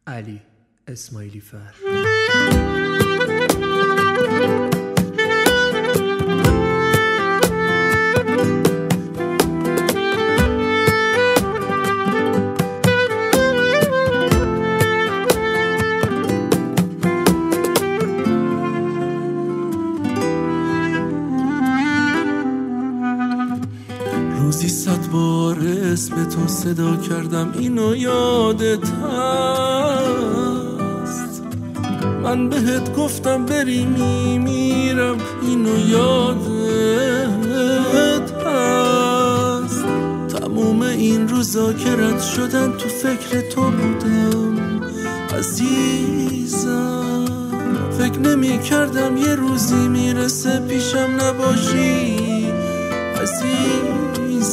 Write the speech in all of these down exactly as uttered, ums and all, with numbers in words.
علی اسماعیلی فر. روزی صد بار اسم تو صدا کردم، اینو یادت هست؟ من بهت گفتم بری میمیرم، اینو یادت هست؟ تموم این روزا که رد شدن تو فکر تو بودم عزیزم. فکر نمی کردم یه روزی میرسه پیشم نباشی عزیزم.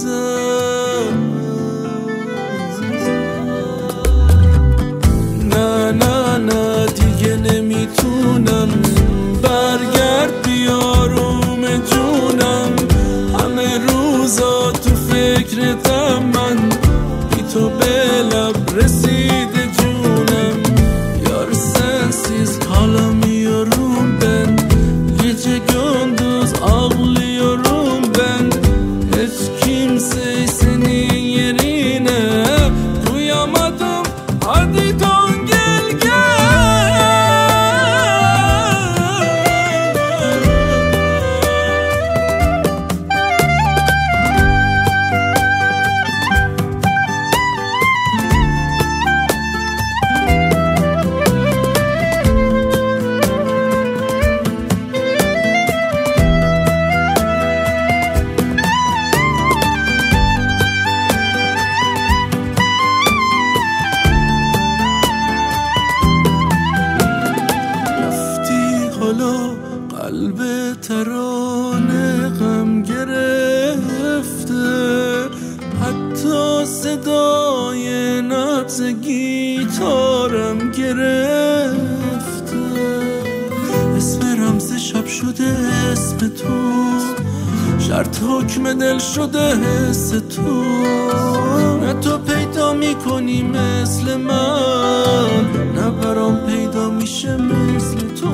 نه نه نه دیگه نمیتونم، برگرد بیارم جونم. همه روزا تو فکرتم، من بی تو به لب رسیده جونم. You're sensiz kalamıyorum ben, gece gündüz ağlıyorum ben. Hiç kimseyi senin yerine duyamadım, hadi dön gel gel. قلب ترانه غم گرفته، حتی صدای نبض گیتارم گرفته. اسم رمز شب شده اسم تو، شرط حکم دل شده حس تو. نه تو پیدا میکنی مثل من، نه برام پیدا میشه مثل تو.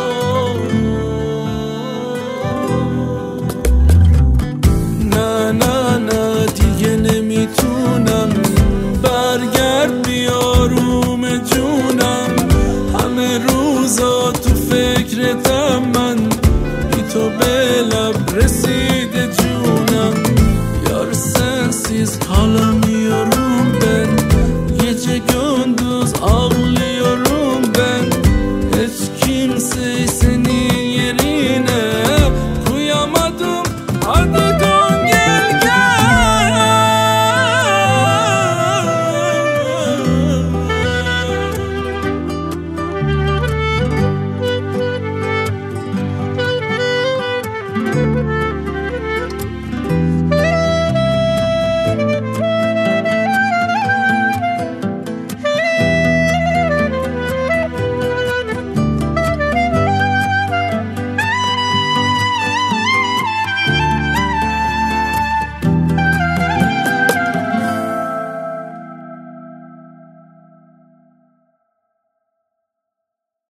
نه نه نه دیگه نمیتونم، برگرد بیارم جونم. همه روزا تو فکرتم، من بی تو به لب رسیده جونم. Yar sensiz kalamıyorum